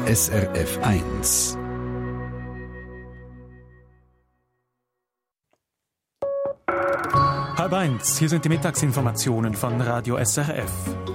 SRF 1. Halb eins, hier sind die Mittagsinformationen von Radio SRF.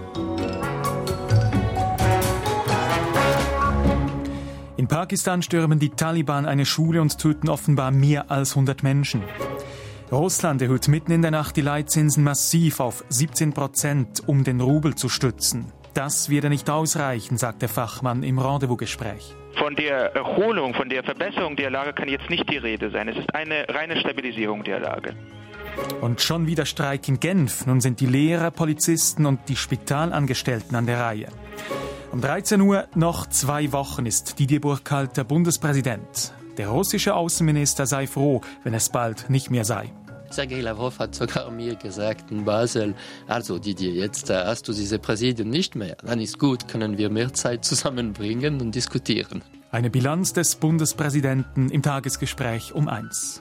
In Pakistan stürmen die Taliban eine Schule und töten offenbar mehr als 100 Menschen. Russland erhöht mitten in der Nacht die Leitzinsen massiv auf 17%, um den Rubel zu stützen. Das werde nicht ausreichen, sagt der Fachmann im Rendezvous-Gespräch. Von der Erholung, von der Verbesserung der Lage kann jetzt nicht die Rede sein. Es ist eine reine Stabilisierung der Lage. Und schon wieder Streik in Genf. Nun sind die Lehrer, Polizisten und die Spitalangestellten an der Reihe. Um 13 Uhr, noch 2 Wochen, ist Didier Burkhalter Bundespräsident. Der russische Außenminister sei froh, wenn es bald nicht mehr sei. Sergei Lavrov hat sogar mir gesagt in Basel, also Didier, jetzt hast du diese Präsidien nicht mehr. Dann ist gut, können wir mehr Zeit zusammenbringen und diskutieren. Eine Bilanz des Bundespräsidenten im Tagesgespräch um 1.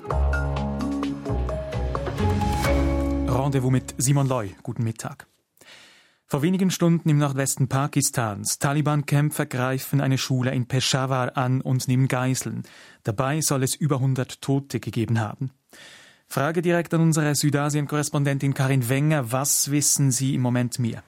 Rendezvous mit Simon Loy. Guten Mittag. Vor wenigen Stunden im Nordwesten Pakistans. Taliban-Kämpfer greifen eine Schule in Peshawar an und nehmen Geiseln. Dabei soll es über 100 Tote gegeben haben. Frage direkt an unsere Südasien-Korrespondentin Karin Wenger. Was wissen Sie im Moment mehr?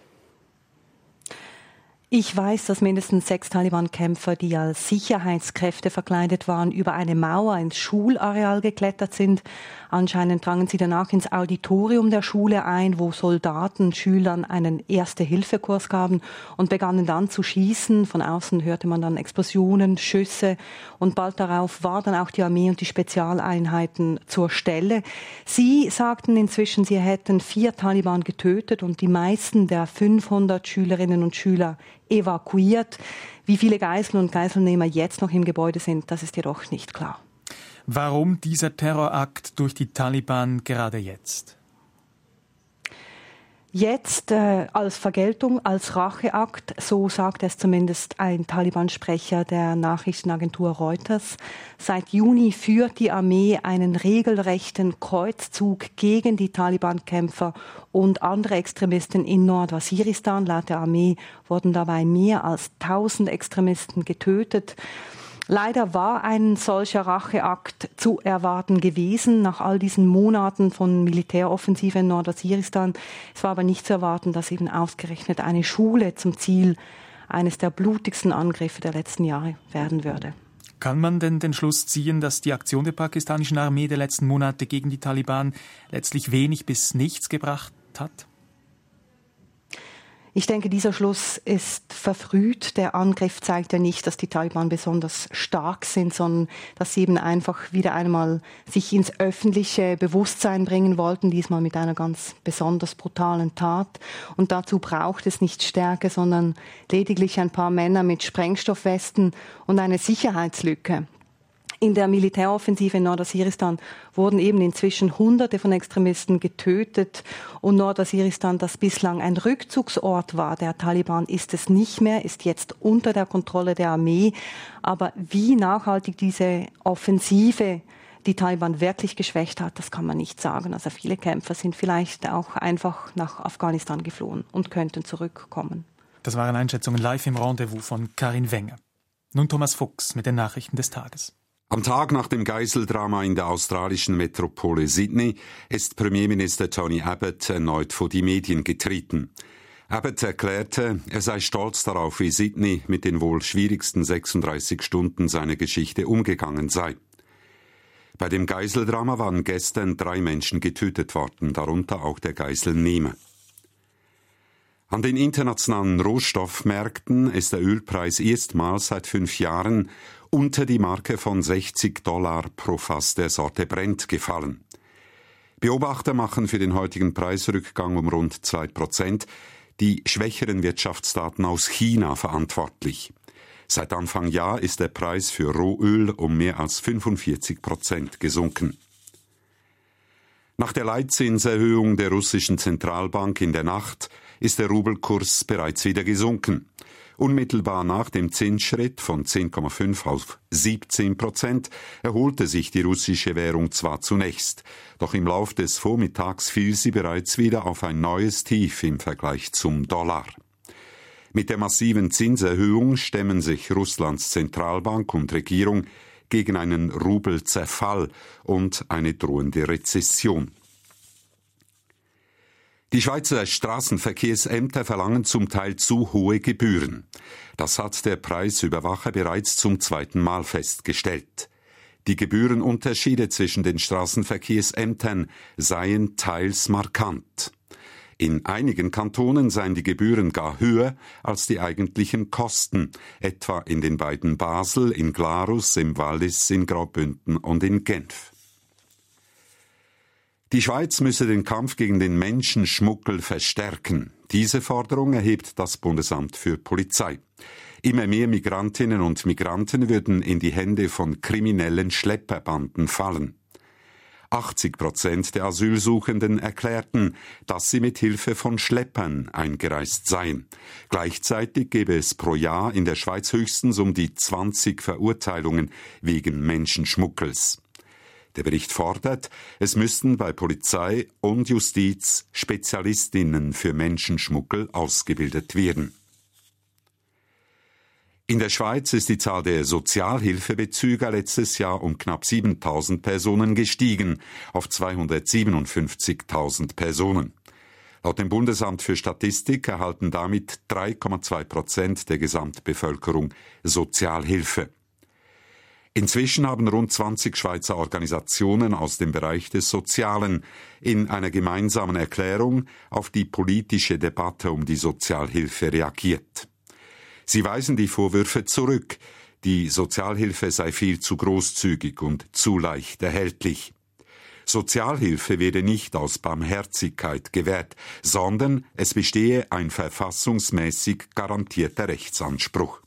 Ich weiß, dass mindestens 6 Taliban-Kämpfer, die als Sicherheitskräfte verkleidet waren, über eine Mauer ins Schulareal geklettert sind. Anscheinend drangen sie danach ins Auditorium der Schule ein, wo Soldaten Schülern einen Erste-Hilfe-Kurs gaben und begannen dann zu schießen. Von außen hörte man dann Explosionen, Schüsse und bald darauf war dann auch die Armee und die Spezialeinheiten zur Stelle. Sie sagten inzwischen, sie hätten 4 Taliban getötet und die meisten der 500 Schülerinnen und Schüler evakuiert. Wie viele Geiseln und Geiselnehmer jetzt noch im Gebäude sind, das ist jedoch nicht klar. Warum dieser Terrorakt durch die Taliban gerade jetzt? Jetzt als Vergeltung, als Racheakt, so sagt es zumindest ein Taliban-Sprecher der Nachrichtenagentur Reuters. Seit Juni führt die Armee einen regelrechten Kreuzzug gegen die Taliban-Kämpfer und andere Extremisten in Nordwaziristan. Laut der Armee wurden dabei mehr als 1000 Extremisten getötet. Leider war ein solcher Racheakt zu erwarten gewesen, nach all diesen Monaten von Militäroffensive in Nordwaziristan. Es war aber nicht zu erwarten, dass eben ausgerechnet eine Schule zum Ziel eines der blutigsten Angriffe der letzten Jahre werden würde. Kann man denn den Schluss ziehen, dass die Aktion der pakistanischen Armee der letzten Monate gegen die Taliban letztlich wenig bis nichts gebracht hat? Ich denke, dieser Schluss ist verfrüht. Der Angriff zeigt ja nicht, dass die Taliban besonders stark sind, sondern dass sie eben einfach wieder einmal sich ins öffentliche Bewusstsein bringen wollten, diesmal mit einer ganz besonders brutalen Tat. Und dazu braucht es nicht Stärke, sondern lediglich ein paar Männer mit Sprengstoffwesten und eine Sicherheitslücke. In der Militäroffensive in Nordwaziristan wurden eben inzwischen Hunderte von Extremisten getötet. Und Nordwaziristan, das bislang ein Rückzugsort war der Taliban, ist es nicht mehr, ist jetzt unter der Kontrolle der Armee. Aber wie nachhaltig diese Offensive die Taliban wirklich geschwächt hat, das kann man nicht sagen. Also viele Kämpfer sind vielleicht auch einfach nach Afghanistan geflohen und könnten zurückkommen. Das waren Einschätzungen live im Rendezvous von Karin Wenger. Nun Thomas Fuchs mit den Nachrichten des Tages. Am Tag nach dem Geiseldrama in der australischen Metropole Sydney ist Premierminister Tony Abbott erneut vor die Medien getreten. Abbott erklärte, er sei stolz darauf, wie Sydney mit den wohl schwierigsten 36 Stunden seiner Geschichte umgegangen sei. Bei dem Geiseldrama waren gestern 3 Menschen getötet worden, darunter auch der Geiselnehmer. An den internationalen Rohstoffmärkten ist der Ölpreis erstmals seit 5 Jahren unter die Marke von $60 pro Fass der Sorte Brent gefallen. Beobachter machen für den heutigen Preisrückgang um rund 2% die schwächeren Wirtschaftsdaten aus China verantwortlich. Seit Anfang Jahr ist der Preis für Rohöl um mehr als 45% gesunken. Nach der Leitzinserhöhung der russischen Zentralbank in der Nacht ist der Rubelkurs bereits wieder gesunken. Unmittelbar nach dem Zinsschritt von 10,5 auf 17% erholte sich die russische Währung zwar zunächst, doch im Lauf des Vormittags fiel sie bereits wieder auf ein neues Tief im Vergleich zum Dollar. Mit der massiven Zinserhöhung stemmen sich Russlands Zentralbank und Regierung gegen einen Rubelzerfall und eine drohende Rezession. Die Schweizer Straßenverkehrsämter verlangen zum Teil zu hohe Gebühren. Das hat der Preisüberwacher bereits zum 2. Mal festgestellt. Die Gebührenunterschiede zwischen den Straßenverkehrsämtern seien teils markant. In einigen Kantonen seien die Gebühren gar höher als die eigentlichen Kosten, etwa in den beiden Basel, in Glarus, im Wallis, in Graubünden und in Genf. Die Schweiz müsse den Kampf gegen den Menschenschmuggel verstärken. Diese Forderung erhebt das Bundesamt für Polizei. Immer mehr Migrantinnen und Migranten würden in die Hände von kriminellen Schlepperbanden fallen. 80% der Asylsuchenden erklärten, dass sie mit Hilfe von Schleppern eingereist seien. Gleichzeitig gebe es pro Jahr in der Schweiz höchstens um die 20 Verurteilungen wegen Menschenschmuggels. Der Bericht fordert, es müssten bei Polizei und Justiz Spezialistinnen für Menschenschmuggel ausgebildet werden. In der Schweiz ist die Zahl der Sozialhilfebezüger letztes Jahr um knapp 7.000 Personen gestiegen, auf 257.000 Personen. Laut dem Bundesamt für Statistik erhalten damit 3,2% der Gesamtbevölkerung Sozialhilfe. Inzwischen haben rund 20 Schweizer Organisationen aus dem Bereich des Sozialen in einer gemeinsamen Erklärung auf die politische Debatte um die Sozialhilfe reagiert. Sie weisen die Vorwürfe zurück, die Sozialhilfe sei viel zu großzügig und zu leicht erhältlich. Sozialhilfe werde nicht aus Barmherzigkeit gewährt, sondern es bestehe ein verfassungsmäßig garantierter Rechtsanspruch.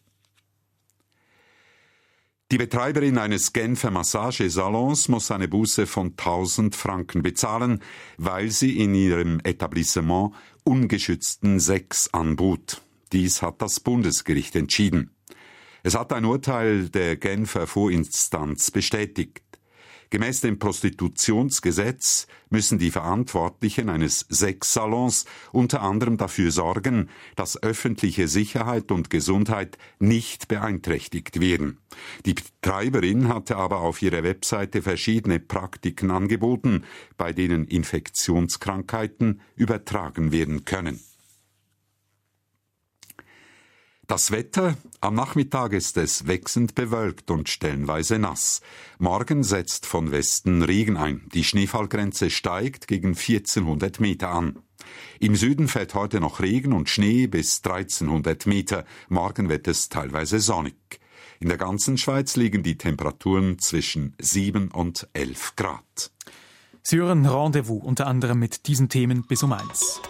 Die Betreiberin eines Genfer Massagesalons muss eine Buße von 1.000 Franken bezahlen, weil sie in ihrem Etablissement ungeschützten Sex anbot. Dies hat das Bundesgericht entschieden. Es hat ein Urteil der Genfer Vorinstanz bestätigt. Gemäß dem Prostitutionsgesetz müssen die Verantwortlichen eines Sexsalons unter anderem dafür sorgen, dass öffentliche Sicherheit und Gesundheit nicht beeinträchtigt werden. Die Betreiberin hatte aber auf ihrer Webseite verschiedene Praktiken angeboten, bei denen Infektionskrankheiten übertragen werden können. Das Wetter: Am Nachmittag ist es wechselnd bewölkt und stellenweise nass. Morgen setzt von Westen Regen ein. Die Schneefallgrenze steigt gegen 1400 Meter an. Im Süden fällt heute noch Regen und Schnee bis 1300 Meter. Morgen wird es teilweise sonnig. In der ganzen Schweiz liegen die Temperaturen zwischen 7 und 11 Grad. Sie hören Rendezvous unter anderem mit diesen Themen bis um 1.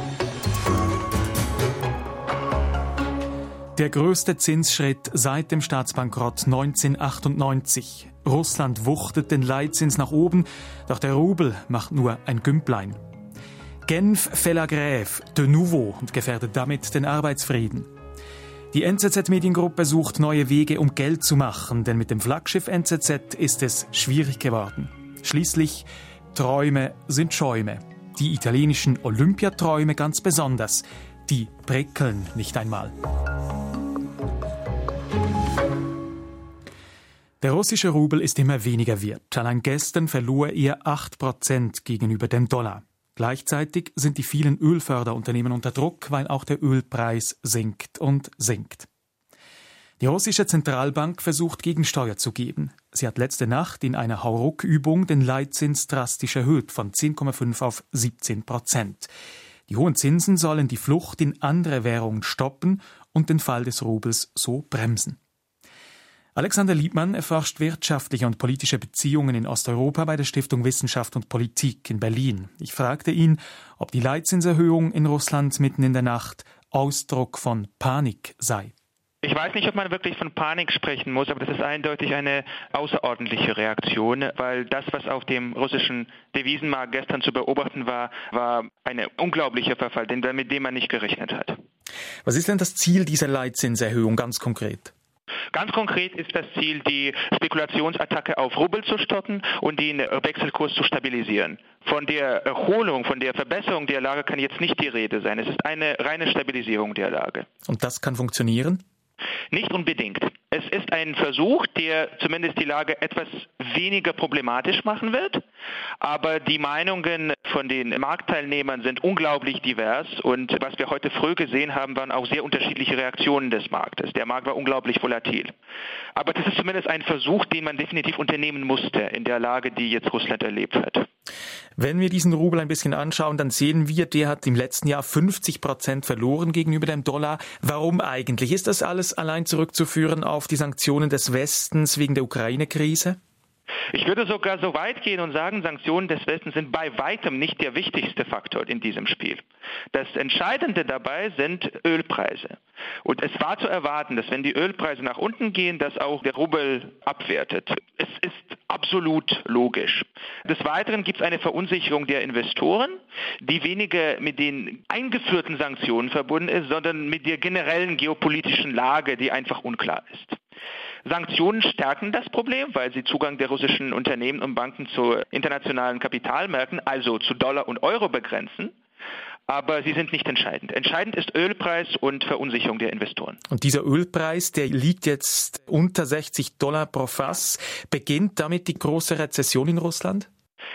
Der größte Zinsschritt seit dem Staatsbankrott 1998. Russland wuchtet den Leitzins nach oben, doch der Rubel macht nur ein Gümplein. Genf fait la grève de nouveau und gefährdet damit den Arbeitsfrieden. Die NZZ-Mediengruppe sucht neue Wege, um Geld zu machen, denn mit dem Flaggschiff NZZ ist es schwierig geworden. Schließlich, Träume sind Schäume. Die italienischen Olympiaträume ganz besonders. Die prickeln nicht einmal. Der russische Rubel ist immer weniger wert. Allein gestern verlor er 8% gegenüber dem Dollar. Gleichzeitig sind die vielen Ölförderunternehmen unter Druck, weil auch der Ölpreis sinkt und sinkt. Die russische Zentralbank versucht Gegensteuer zu geben. Sie hat letzte Nacht in einer Hauruck-Übung den Leitzins drastisch erhöht, von 10,5 auf 17%. Die hohen Zinsen sollen die Flucht in andere Währungen stoppen und den Fall des Rubels so bremsen. Alexander Liebmann erforscht wirtschaftliche und politische Beziehungen in Osteuropa bei der Stiftung Wissenschaft und Politik in Berlin. Ich fragte ihn, ob die Leitzinserhöhung in Russland mitten in der Nacht Ausdruck von Panik sei. Ich weiß nicht, ob man wirklich von Panik sprechen muss, aber das ist eindeutig eine außerordentliche Reaktion, weil das, was auf dem russischen Devisenmarkt gestern zu beobachten war, war ein unglaublicher Verfall, mit dem man nicht gerechnet hat. Was ist denn das Ziel dieser Leitzinserhöhung ganz konkret? Ganz konkret ist das Ziel, die Spekulationsattacke auf Rubel zu stoppen und den Wechselkurs zu stabilisieren. Von der Erholung, von der Verbesserung der Lage kann jetzt nicht die Rede sein. Es ist eine reine Stabilisierung der Lage. Und das kann funktionieren? Nicht unbedingt. Es ist ein Versuch, der zumindest die Lage etwas weniger problematisch machen wird. Aber die Meinungen von den Marktteilnehmern sind unglaublich divers. Und was wir heute früh gesehen haben, waren auch sehr unterschiedliche Reaktionen des Marktes. Der Markt war unglaublich volatil. Aber das ist zumindest ein Versuch, den man definitiv unternehmen musste in der Lage, die jetzt Russland erlebt hat. Wenn wir diesen Rubel ein bisschen anschauen, dann sehen wir, der hat im letzten Jahr 50% verloren gegenüber dem Dollar. Warum eigentlich? Ist das alles allein zurückzuführen auf die Sanktionen des Westens wegen der Ukraine-Krise? Ich würde sogar so weit gehen und sagen, Sanktionen des Westens sind bei weitem nicht der wichtigste Faktor in diesem Spiel. Das Entscheidende dabei sind Ölpreise. Und es war zu erwarten, dass wenn die Ölpreise nach unten gehen, dass auch der Rubel abwertet. Es ist absolut logisch. Des Weiteren gibt es eine Verunsicherung der Investoren, die weniger mit den eingeführten Sanktionen verbunden ist, sondern mit der generellen geopolitischen Lage, die einfach unklar ist. Sanktionen stärken das Problem, weil sie Zugang der russischen Unternehmen und Banken zu internationalen Kapitalmärkten, also zu Dollar und Euro begrenzen. Aber sie sind nicht entscheidend. Entscheidend ist Ölpreis und Verunsicherung der Investoren. Und dieser Ölpreis, der liegt jetzt unter $60 pro Fass. Beginnt damit die große Rezession in Russland?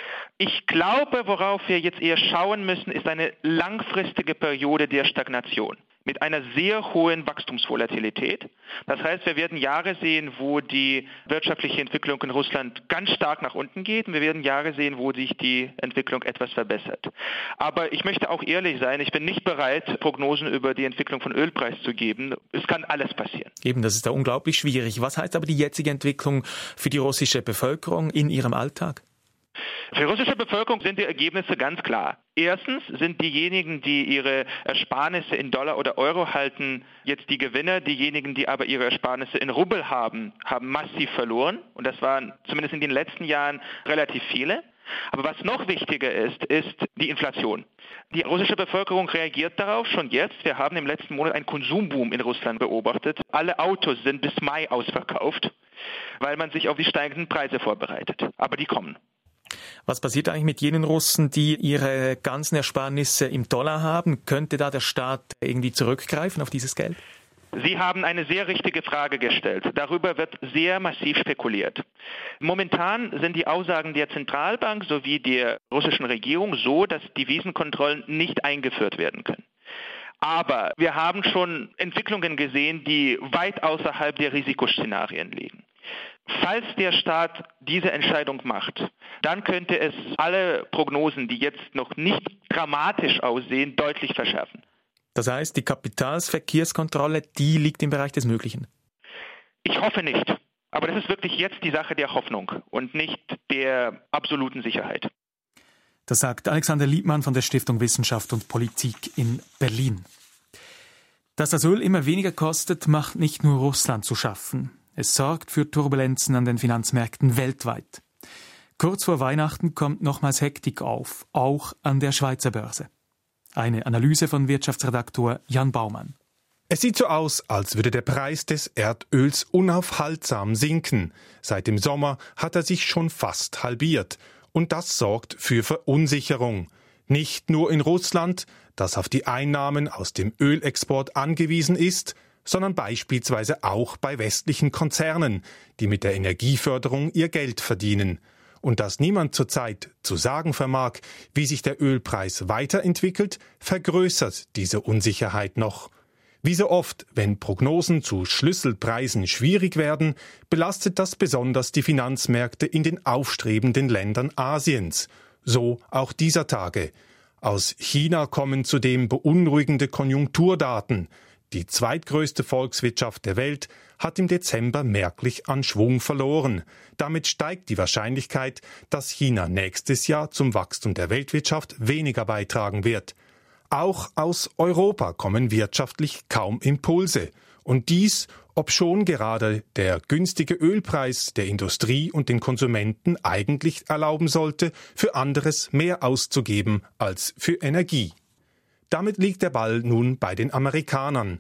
Ich glaube, worauf wir jetzt eher schauen müssen, ist eine langfristige Periode der Stagnation mit einer sehr hohen Wachstumsvolatilität. Das heißt, wir werden Jahre sehen, wo die wirtschaftliche Entwicklung in Russland ganz stark nach unten geht. Und wir werden Jahre sehen, wo sich die Entwicklung etwas verbessert. Aber ich möchte auch ehrlich sein, ich bin nicht bereit, Prognosen über die Entwicklung von Ölpreis zu geben. Es kann alles passieren. Eben, das ist da unglaublich schwierig. Was heißt aber die jetzige Entwicklung für die russische Bevölkerung in ihrem Alltag? Für die russische Bevölkerung sind die Ergebnisse ganz klar. Erstens sind diejenigen, die ihre Ersparnisse in Dollar oder Euro halten, jetzt die Gewinner. Diejenigen, die aber ihre Ersparnisse in Rubel haben, haben massiv verloren. Und das waren zumindest in den letzten Jahren relativ viele. Aber was noch wichtiger ist, ist die Inflation. Die russische Bevölkerung reagiert darauf schon jetzt. Wir haben im letzten Monat einen Konsumboom in Russland beobachtet. Alle Autos sind bis Mai ausverkauft, weil man sich auf die steigenden Preise vorbereitet. Aber die kommen. Was passiert eigentlich mit jenen Russen, die ihre ganzen Ersparnisse im Dollar haben? Könnte da der Staat irgendwie zurückgreifen auf dieses Geld? Sie haben eine sehr richtige Frage gestellt. Darüber wird sehr massiv spekuliert. Momentan sind die Aussagen der Zentralbank sowie der russischen Regierung so, dass Devisenkontrollen nicht eingeführt werden können. Aber wir haben schon Entwicklungen gesehen, die weit außerhalb der Risikoszenarien liegen. Falls der Staat diese Entscheidung macht, dann könnte es alle Prognosen, die jetzt noch nicht dramatisch aussehen, deutlich verschärfen. Das heißt, die Kapitalsverkehrskontrolle, die liegt im Bereich des Möglichen? Ich hoffe nicht. Aber das ist wirklich jetzt die Sache der Hoffnung und nicht der absoluten Sicherheit. Das sagt Alexander Liebmann von der Stiftung Wissenschaft und Politik in Berlin. Dass das Öl immer weniger kostet, macht nicht nur Russland zu schaffen. Es sorgt für Turbulenzen an den Finanzmärkten weltweit. Kurz vor Weihnachten kommt nochmals Hektik auf, auch an der Schweizer Börse. Eine Analyse von Wirtschaftsredaktor Jan Baumann. Es sieht so aus, als würde der Preis des Erdöls unaufhaltsam sinken. Seit dem Sommer hat er sich schon fast halbiert. Und das sorgt für Verunsicherung. Nicht nur in Russland, das auf die Einnahmen aus dem Ölexport angewiesen ist, sondern beispielsweise auch bei westlichen Konzernen, die mit der Energieförderung ihr Geld verdienen. Und dass niemand zurzeit zu sagen vermag, wie sich der Ölpreis weiterentwickelt, vergrößert diese Unsicherheit noch. Wie so oft, wenn Prognosen zu Schlüsselpreisen schwierig werden, belastet das besonders die Finanzmärkte in den aufstrebenden Ländern Asiens. So auch dieser Tage. Aus China kommen zudem beunruhigende Konjunkturdaten. Die zweitgrößte Volkswirtschaft der Welt hat im Dezember merklich an Schwung verloren. Damit steigt die Wahrscheinlichkeit, dass China nächstes Jahr zum Wachstum der Weltwirtschaft weniger beitragen wird. Auch aus Europa kommen wirtschaftlich kaum Impulse. Und dies, obschon gerade der günstige Ölpreis der Industrie und den Konsumenten eigentlich erlauben sollte, für anderes mehr auszugeben als für Energie. Damit liegt der Ball nun bei den Amerikanern.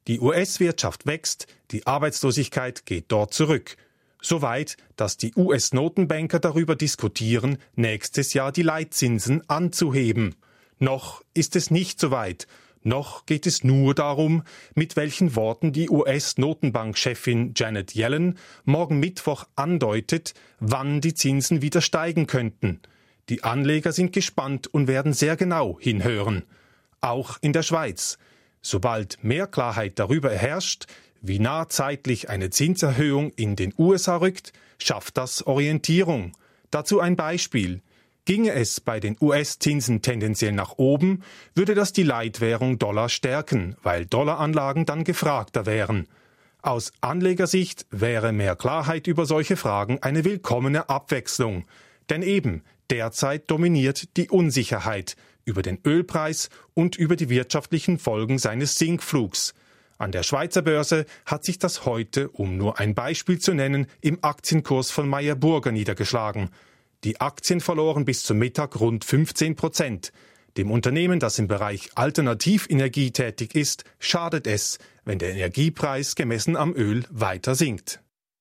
Die US-Wirtschaft wächst, die Arbeitslosigkeit geht dort zurück. Soweit, dass die US-Notenbanker darüber diskutieren, nächstes Jahr die Leitzinsen anzuheben. Noch ist es nicht so weit. Noch geht es nur darum, mit welchen Worten die US-Notenbankchefin Janet Yellen morgen Mittwoch andeutet, wann die Zinsen wieder steigen könnten. Die Anleger sind gespannt und werden sehr genau hinhören. Auch in der Schweiz. Sobald mehr Klarheit darüber herrscht, wie nah zeitlich eine Zinserhöhung in den USA rückt, schafft das Orientierung. Dazu ein Beispiel. Ginge es bei den US-Zinsen tendenziell nach oben, würde das die Leitwährung Dollar stärken, weil Dollaranlagen dann gefragter wären. Aus Anlegersicht wäre mehr Klarheit über solche Fragen eine willkommene Abwechslung. Denn eben, derzeit dominiert die Unsicherheit über den Ölpreis und über die wirtschaftlichen Folgen seines Sinkflugs. An der Schweizer Börse hat sich das heute, um nur ein Beispiel zu nennen, im Aktienkurs von Meyer Burger niedergeschlagen. Die Aktien verloren bis zum Mittag rund 15%. Dem Unternehmen, das im Bereich Alternativenergie tätig ist, schadet es, wenn der Energiepreis gemessen am Öl weiter sinkt.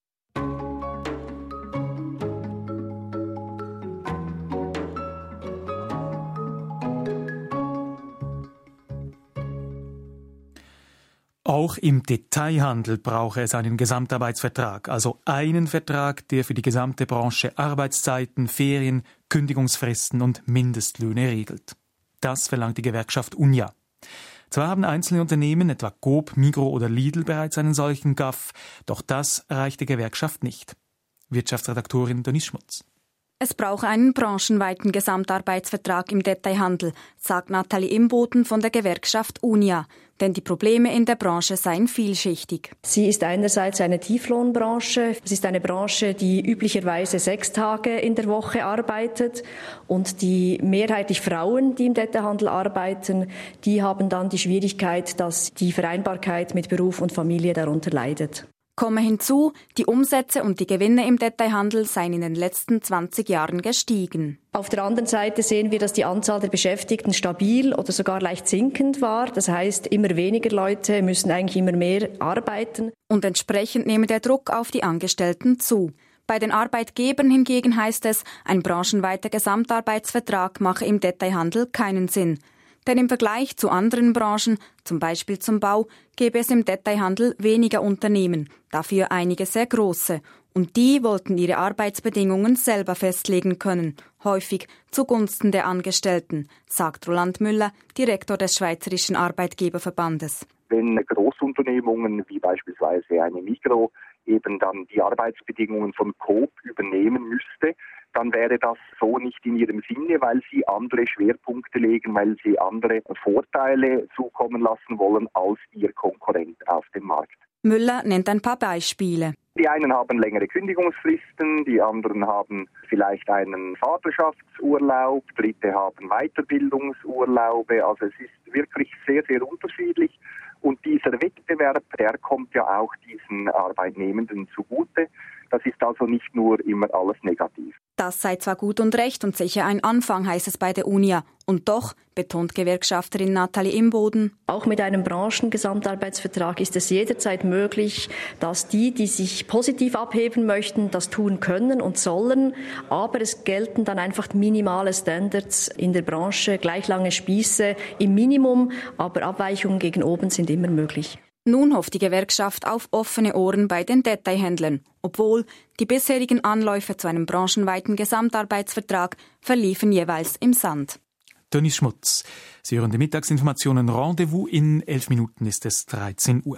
Auch im Detailhandel brauche es einen Gesamtarbeitsvertrag, also einen Vertrag, der für die gesamte Branche Arbeitszeiten, Ferien, Kündigungsfristen und Mindestlöhne regelt. Das verlangt die Gewerkschaft UNIA. Zwar haben einzelne Unternehmen, etwa Coop, Migros oder Lidl, bereits einen solchen GAV, doch das reicht der Gewerkschaft nicht. Wirtschaftsredaktorin Denise Schmutz. Es brauche einen branchenweiten Gesamtarbeitsvertrag im Detailhandel, sagt Nathalie Imboden von der Gewerkschaft UNIA. Denn die Probleme in der Branche seien vielschichtig. Sie ist einerseits eine Tieflohnbranche. Es ist eine Branche, die üblicherweise 6 Tage in der Woche arbeitet. Und die mehrheitlich Frauen, die im Detailhandel arbeiten, die haben dann die Schwierigkeit, dass die Vereinbarkeit mit Beruf und Familie darunter leidet. Komme hinzu, die Umsätze und die Gewinne im Detailhandel seien in den letzten 20 Jahren gestiegen. Auf der anderen Seite sehen wir, dass die Anzahl der Beschäftigten stabil oder sogar leicht sinkend war. Das heißt, immer weniger Leute müssen eigentlich immer mehr arbeiten. Und entsprechend nehme der Druck auf die Angestellten zu. Bei den Arbeitgebern hingegen heißt es, ein branchenweiter Gesamtarbeitsvertrag mache im Detailhandel keinen Sinn. Denn im Vergleich zu anderen Branchen, zum Beispiel zum Bau, gäbe es im Detailhandel weniger Unternehmen, dafür einige sehr große. Und die wollten ihre Arbeitsbedingungen selber festlegen können, häufig zugunsten der Angestellten, sagt Roland Müller, Direktor des Schweizerischen Arbeitgeberverbandes. Wenn Großunternehmungen wie beispielsweise eine Migros eben dann die Arbeitsbedingungen von Coop übernehmen müsste, dann wäre das so nicht in ihrem Sinne, weil sie andere Schwerpunkte legen, weil sie andere Vorteile zukommen lassen wollen als ihr Konkurrent auf dem Markt. Müller nennt ein paar Beispiele. Die einen haben längere Kündigungsfristen, die anderen haben vielleicht einen Vaterschaftsurlaub, Dritte haben Weiterbildungsurlaube. Also es ist wirklich sehr, sehr unterschiedlich. Und dieser Wettbewerb, der kommt ja auch diesen Arbeitnehmenden zugute. Das ist also nicht nur immer alles negativ. Das sei zwar gut und recht und sicher ein Anfang, heißt es bei der UNIA. Und doch, betont Gewerkschafterin Nathalie Imboden, auch mit einem Branchengesamtarbeitsvertrag ist es jederzeit möglich, dass die sich positiv abheben möchten, das tun können und sollen. Aber es gelten dann einfach minimale Standards in der Branche, gleich lange Spieße im Minimum, aber Abweichungen gegen oben sind immer möglich. Nun hofft die Gewerkschaft auf offene Ohren bei den Detailhändlern, obwohl die bisherigen Anläufe zu einem branchenweiten Gesamtarbeitsvertrag verliefen jeweils im Sand. Denise Schmutz. Sie hören die Mittagsinformationen Rendezvous. In 11 Minuten ist es 13 Uhr.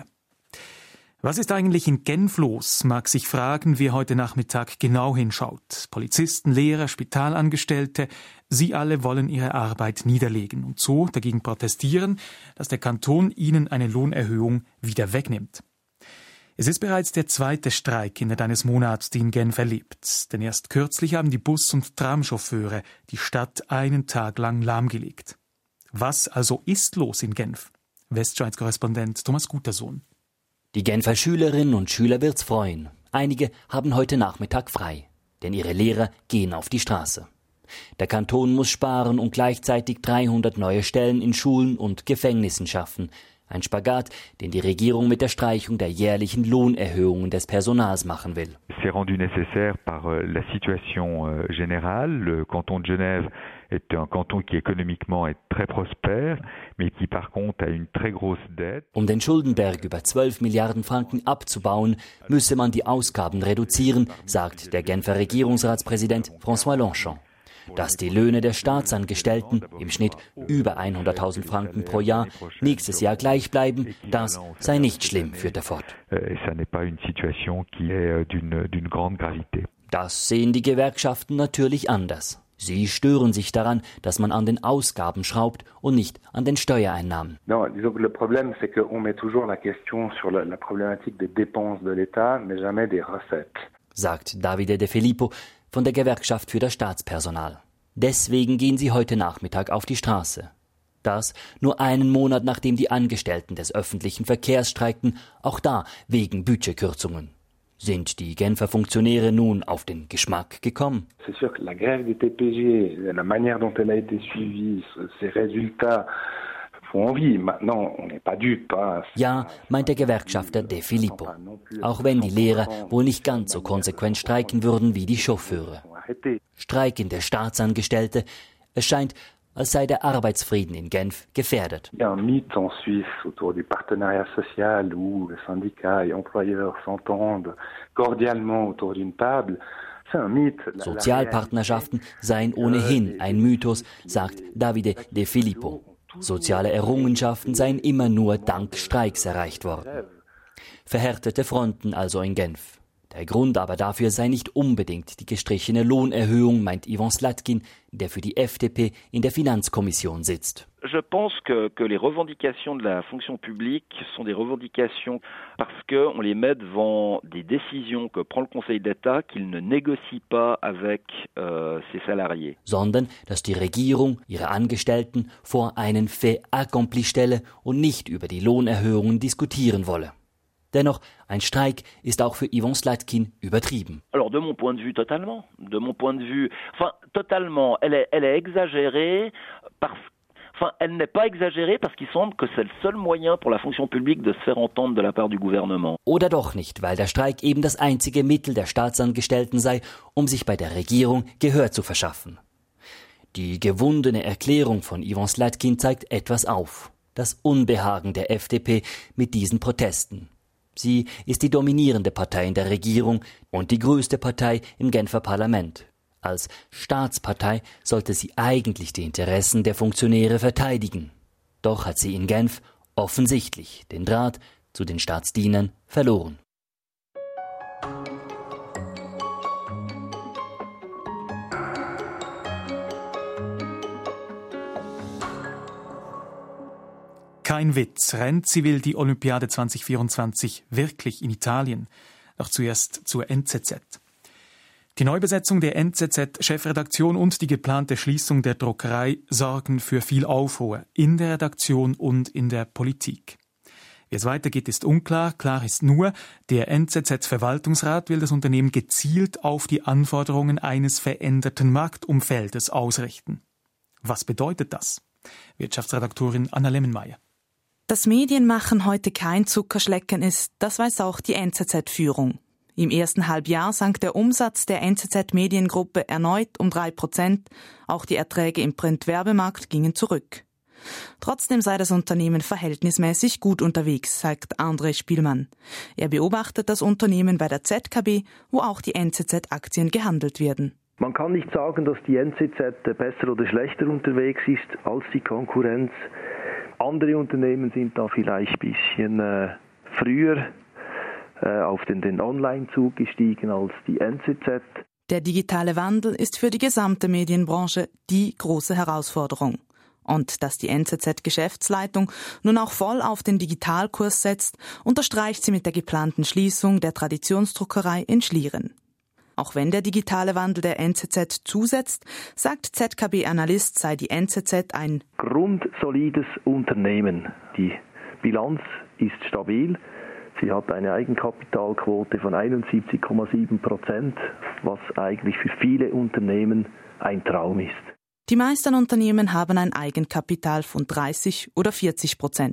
Was ist eigentlich in Genf los, mag sich fragen, wer heute Nachmittag genau hinschaut. Polizisten, Lehrer, Spitalangestellte, sie alle wollen ihre Arbeit niederlegen und so dagegen protestieren, dass der Kanton ihnen eine Lohnerhöhung wieder wegnimmt. Es ist bereits der 2. Streik innerhalb eines Monats, die in Genf erlebt. Denn erst kürzlich haben die Bus- und Tramchauffeure die Stadt einen Tag lang lahmgelegt. Was also ist los in Genf? Westschweiz-Korrespondent Thomas Gutersohn. Die Genfer Schülerinnen und Schüler wird's freuen. Einige haben heute Nachmittag frei, denn ihre Lehrer gehen auf die Straße. Der Kanton muss sparen und gleichzeitig 300 neue Stellen in Schulen und Gefängnissen schaffen. Ein Spagat, den die Regierung mit der Streichung der jährlichen Lohnerhöhungen des Personals machen will. C'est rendu nécessaire par la situation générale. Le canton de Genève est un canton qui économiquement est très prospère, mais qui par contre a une très grosse dette. Um den Schuldenberg über 12 Milliarden Franken abzubauen, müsse man die Ausgaben reduzieren, sagt der Genfer Regierungsratspräsident François Longchamp. Dass die Löhne der Staatsangestellten im Schnitt über 100.000 Franken pro Jahr nächstes Jahr gleich bleiben, das sei nicht schlimm, führt er fort. Das sehen die Gewerkschaften natürlich anders. Sie stören sich daran, dass man an den Ausgaben schraubt und nicht an den Steuereinnahmen. Non, disons que le problème, c'est qu'on met toujours la question sur la problématique des dépenses de l'État, mais jamais des recettes. Sagt Davide De Filippo von der Gewerkschaft für das Staatspersonal. Deswegen gehen sie heute Nachmittag auf die Straße. Das nur einen Monat, nachdem die Angestellten des öffentlichen Verkehrs streikten, auch da wegen Budgetkürzungen. Sind die Genfer Funktionäre nun auf den Geschmack gekommen? C'est sûr que la grève des TPG, la manière dont elle a été suivie, ses résultats font envie. Maintenant, on n'est pas dupe. Ja, meint der Gewerkschafter De Filippo. Auch wenn die Lehrer wohl nicht ganz so konsequent streiken würden wie die Chauffeure. Streikende Staatsangestellte, es scheint, als sei der Arbeitsfrieden in Genf gefährdet. Il y a un mythe en Suisse autour du partenariat social où les syndicats et employeurs s'entendent cordialement autour d'une table. Sozialpartnerschaften seien ohnehin ein Mythos, sagt Davide De Filippo. Soziale Errungenschaften seien immer nur dank Streiks erreicht worden. Verhärtete Fronten also in Genf. Der Grund aber dafür sei nicht unbedingt die gestrichene Lohnerhöhung, meint Ivan Slatkin, der für die FDP in der Finanzkommission sitzt. Je pense que les revendications de la fonction publique sont des revendications parce qu'on les met devant des décisions que prend le Conseil d'État qu'il ne négocie pas avec ses salariés. Sondern, dass die Regierung ihre Angestellten vor einen fait accompli stelle und nicht über die Lohnerhöhungen diskutieren wolle. Dennoch, ein Streik ist auch für Ivan Slatkin übertrieben. Alors de mon point de vue totalement, totalement, elle est exagérée elle n'est pas exagérée parce qu'il semble que c'est le seul moyen pour la fonction publique de se faire entendre de la part du gouvernement. Oder doch nicht, weil der Streik eben das einzige Mittel der Staatsangestellten sei, um sich bei der Regierung Gehör zu verschaffen. Die gewundene Erklärung von Ivan Slatkin zeigt etwas auf. Das Unbehagen der FDP mit diesen Protesten. Sie ist die dominierende Partei in der Regierung und die größte Partei im Genfer Parlament. Als Staatspartei sollte sie eigentlich die Interessen der Funktionäre verteidigen. Doch hat sie in Genf offensichtlich den Draht zu den Staatsdienern verloren. Kein Witz, Renzi will die Olympiade 2024 wirklich in Italien. Doch zuerst zur NZZ. Die Neubesetzung der NZZ-Chefredaktion und die geplante Schließung der Druckerei sorgen für viel Aufruhr in der Redaktion und in der Politik. Wie es weitergeht, ist unklar. Klar ist nur, der NZZ-Verwaltungsrat will das Unternehmen gezielt auf die Anforderungen eines veränderten Marktumfeldes ausrichten. Was bedeutet das? Wirtschaftsredaktorin Anna Lemmenmeier. Dass Medien machen heute kein Zuckerschlecken ist, das weiß auch die NZZ-Führung. Im ersten Halbjahr sank der Umsatz der NZZ-Mediengruppe erneut um 3%. Auch die Erträge im Print-Werbemarkt gingen zurück. Trotzdem sei das Unternehmen verhältnismäßig gut unterwegs, sagt André Spielmann. Er beobachtet das Unternehmen bei der ZKB, wo auch die NZZ-Aktien gehandelt werden. Man kann nicht sagen, dass die NZZ besser oder schlechter unterwegs ist als die Konkurrenz. Andere Unternehmen sind da vielleicht ein bisschen früher auf den Online-Zug gestiegen als die NZZ. Der digitale Wandel ist für die gesamte Medienbranche die große Herausforderung. Und dass die NZZ-Geschäftsleitung nun auch voll auf den Digitalkurs setzt, unterstreicht sie mit der geplanten Schließung der Traditionsdruckerei in Schlieren. Auch wenn der digitale Wandel der NZZ zusetzt, sagt ZKB-Analyst, sei die NZZ ein grundsolides Unternehmen. Die Bilanz ist stabil. Sie hat eine Eigenkapitalquote von 71,7%, was eigentlich für viele Unternehmen ein Traum ist. Die meisten Unternehmen haben ein Eigenkapital von 30 oder 40%.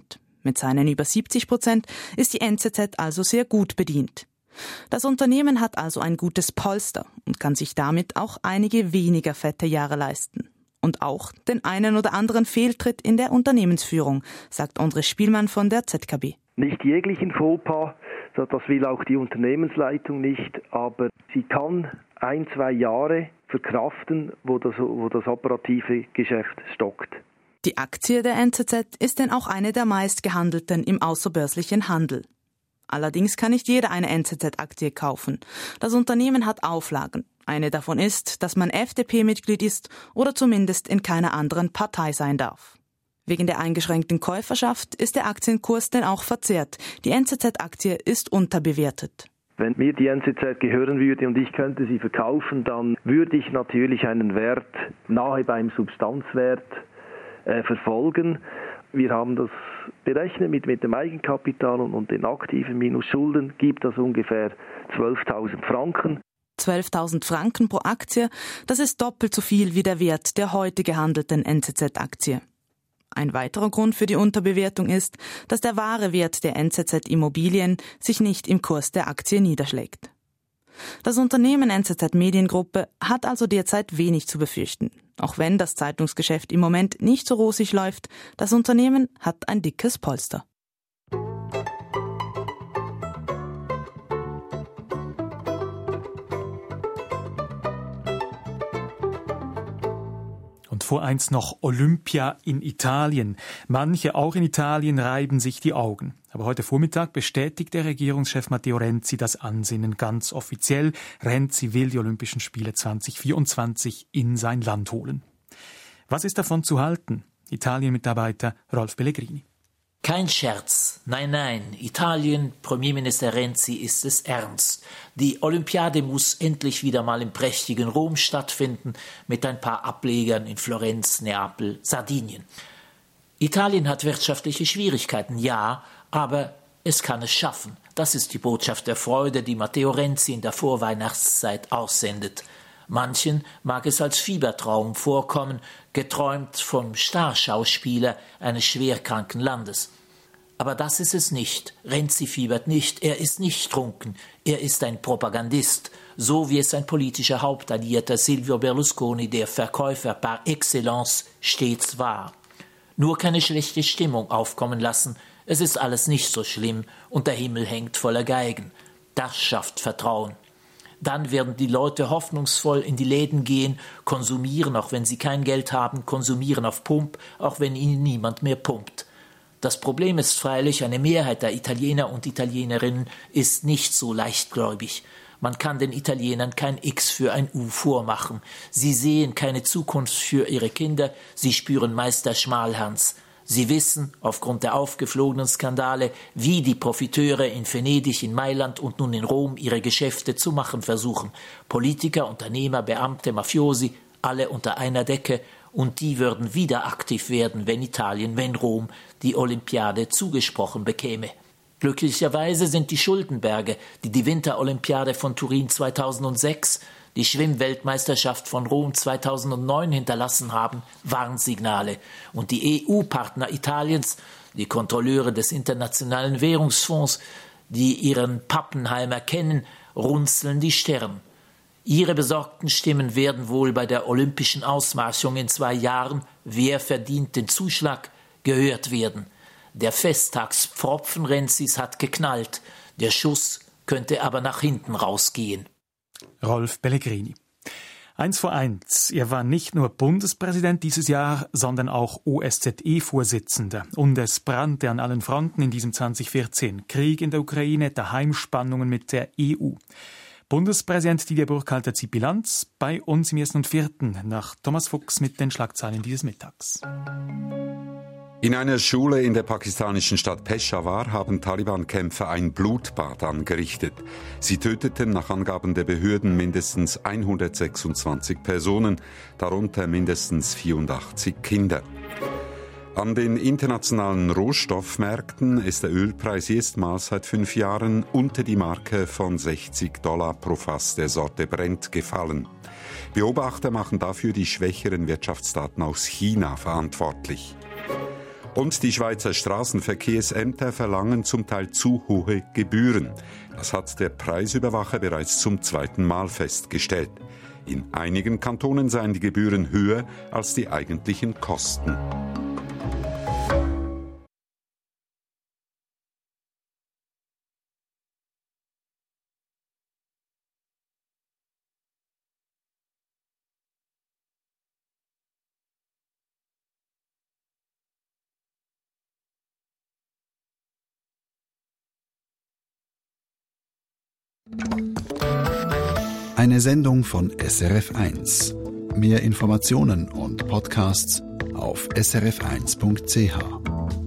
Mit seinen über 70% ist die NZZ also sehr gut bedient. Das Unternehmen hat also ein gutes Polster und kann sich damit auch einige weniger fette Jahre leisten. Und auch den einen oder anderen Fehltritt in der Unternehmensführung, sagt André Spielmann von der ZKB. Nicht jeglichen Fauxpas, das will auch die Unternehmensleitung nicht, aber sie kann 1-2 Jahre verkraften, wo das operative Geschäft stockt. Die Aktie der NZZ ist denn auch eine der meistgehandelten im außerbörslichen Handel. Allerdings kann nicht jeder eine NZZ-Aktie kaufen. Das Unternehmen hat Auflagen. Eine davon ist, dass man FDP-Mitglied ist oder zumindest in keiner anderen Partei sein darf. Wegen der eingeschränkten Käuferschaft ist der Aktienkurs denn auch verzerrt. Die NZZ-Aktie ist unterbewertet. Wenn mir die NZZ gehören würde und ich könnte sie verkaufen, dann würde ich natürlich einen Wert nahe beim Substanzwert verfolgen. Wir haben das berechnet mit dem Eigenkapital und den Aktiven minus Schulden, gibt das ungefähr 12.000 Franken. 12.000 Franken pro Aktie, das ist doppelt so viel wie der Wert der heute gehandelten NZZ-Aktie. Ein weiterer Grund für die Unterbewertung ist, dass der wahre Wert der NZZ-Immobilien sich nicht im Kurs der Aktie niederschlägt. Das Unternehmen NZZ Mediengruppe hat also derzeit wenig zu befürchten. Auch wenn das Zeitungsgeschäft im Moment nicht so rosig läuft, das Unternehmen hat ein dickes Polster. Und voreinst noch Olympia in Italien. Manche auch in Italien reiben sich die Augen. Aber heute Vormittag bestätigt der Regierungschef Matteo Renzi das Ansinnen ganz offiziell. Renzi will die Olympischen Spiele 2024 in sein Land holen. Was ist davon zu halten? Italien-Mitarbeiter Rolf Pellegrini. Kein Scherz. Nein, nein. Italien, Premierminister Renzi, ist es ernst. Die Olympiade muss endlich wieder mal im prächtigen Rom stattfinden, mit ein paar Ablegern in Florenz, Neapel, Sardinien. Italien hat wirtschaftliche Schwierigkeiten, ja, aber es kann es schaffen. Das ist die Botschaft der Freude, die Matteo Renzi in der Vorweihnachtszeit aussendet. Manchen mag es als Fiebertraum vorkommen, geträumt vom Starschauspieler eines schwerkranken Landes. Aber das ist es nicht. Renzi fiebert nicht, er ist nicht trunken, er ist ein Propagandist, so wie es ein politischer Hauptalliierter Silvio Berlusconi, der Verkäufer par excellence, stets war. Nur keine schlechte Stimmung aufkommen lassen, es ist alles nicht so schlimm und der Himmel hängt voller Geigen. Das schafft Vertrauen. Dann werden die Leute hoffnungsvoll in die Läden gehen, konsumieren, auch wenn sie kein Geld haben, konsumieren auf Pump, auch wenn ihnen niemand mehr pumpt. Das Problem ist freilich, eine Mehrheit der Italiener und Italienerinnen ist nicht so leichtgläubig. Man kann den Italienern kein X für ein U vormachen. Sie sehen keine Zukunft für ihre Kinder, sie spüren Meister Schmalhans. Sie wissen, aufgrund der aufgeflogenen Skandale, wie die Profiteure in Venedig, in Mailand und nun in Rom ihre Geschäfte zu machen versuchen. Politiker, Unternehmer, Beamte, Mafiosi, alle unter einer Decke. Und die würden wieder aktiv werden, wenn Italien, wenn Rom die Olympiade zugesprochen bekäme. Glücklicherweise sind die Schuldenberge, die die Winterolympiade von Turin 2006, die Schwimmweltmeisterschaft von Rom 2009 hinterlassen haben, Warnsignale. Und die EU-Partner Italiens, die Kontrolleure des Internationalen Währungsfonds, die ihren Pappenheim erkennen, runzeln die Stirn. Ihre besorgten Stimmen werden wohl bei der olympischen Ausmarschung in 2 Jahren, wer verdient den Zuschlag, gehört werden. Der Festtagspfropfen Renzis hat geknallt, der Schuss könnte aber nach hinten rausgehen. Rolf Pellegrini. 1:1. Er war nicht nur Bundespräsident dieses Jahr, sondern auch OSZE-Vorsitzender. Und es brannte an allen Fronten in diesem 2014. Krieg in der Ukraine, Daheimspannungen mit der EU. Bundespräsident Didier Burkhalter zieht Bilanz bei uns im 1. und 4. nach Thomas Fuchs mit den Schlagzeilen dieses Mittags. In einer Schule in der pakistanischen Stadt Peshawar haben Taliban-Kämpfer ein Blutbad angerichtet. Sie töteten nach Angaben der Behörden mindestens 126 Personen, darunter mindestens 84 Kinder. An den internationalen Rohstoffmärkten ist der Ölpreis erstmals seit 5 Jahren unter die Marke von $60 pro Fass der Sorte Brent gefallen. Beobachter machen dafür die schwächeren Wirtschaftsdaten aus China verantwortlich. Und die Schweizer Straßenverkehrsämter verlangen zum Teil zu hohe Gebühren. Das hat der Preisüberwacher bereits zum 2. Mal festgestellt. In einigen Kantonen seien die Gebühren höher als die eigentlichen Kosten. Eine Sendung von SRF1. Mehr Informationen und Podcasts auf srf1.ch.